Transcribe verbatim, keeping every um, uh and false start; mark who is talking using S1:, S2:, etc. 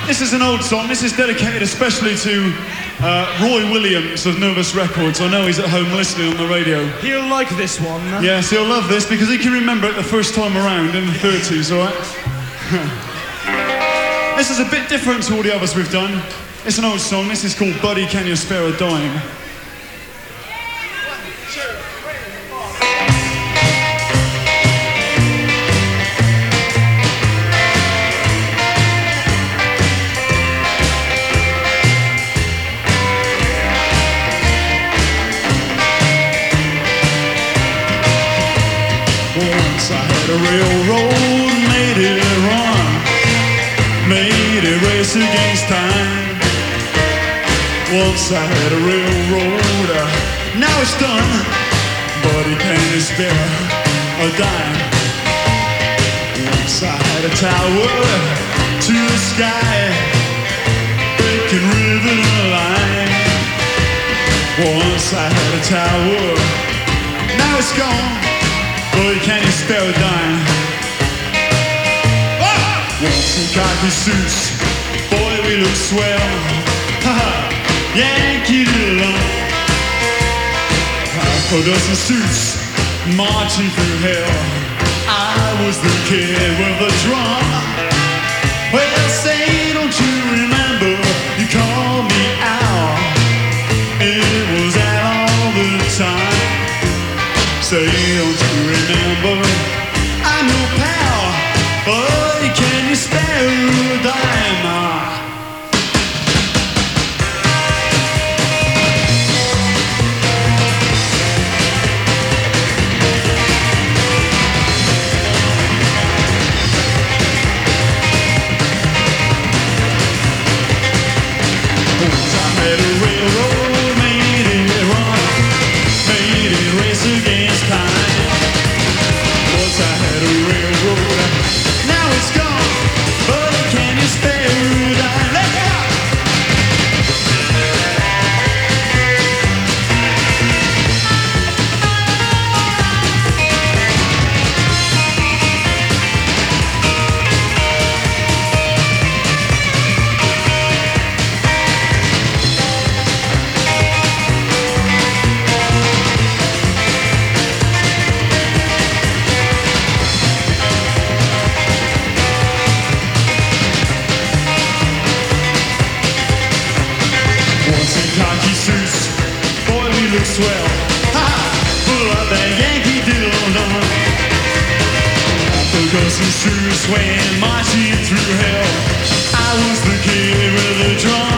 S1: This is an old song. This is dedicated especially to uh, Roy Williams of Nervous Records. I know he's at home listening on the radio.
S2: He'll like this one.
S1: Yes, he'll love this because he can remember it the first time around in the thirties, all right? This is a bit different to all the others we've done. It's an old song. This is called Buddy, Can You Spare a Dime? Once I had a railroad, made it run, made it race against time. Once I had a railroad, uh, now it's done, buddy, can you spare a dime? Once I had a tower to the sky, breaking ribbon and line. Once I had a tower, now it's gone, boy, can you spare a dime? Oh! Once in khaki suits, boy, we look swell. Ha-ha, Yankee Doodle. Half a dozen suits marching through hell. I was the kid with the drum. Well, say, don't you remember, you called me out. It was that all the time. Say, don't you remember, I'm your pal, boy, can you spare a dime? Once I had a railroad, made it run, made it race against time. Once I had a railroad, now it's gone, but can you spare a dime? Let's go! Once in khaki suits, boy, we look swell. Ha-ha, pull up that Yankee Doodle. Half a dozen suits swaying, marching through hell. I was the kid with the drum.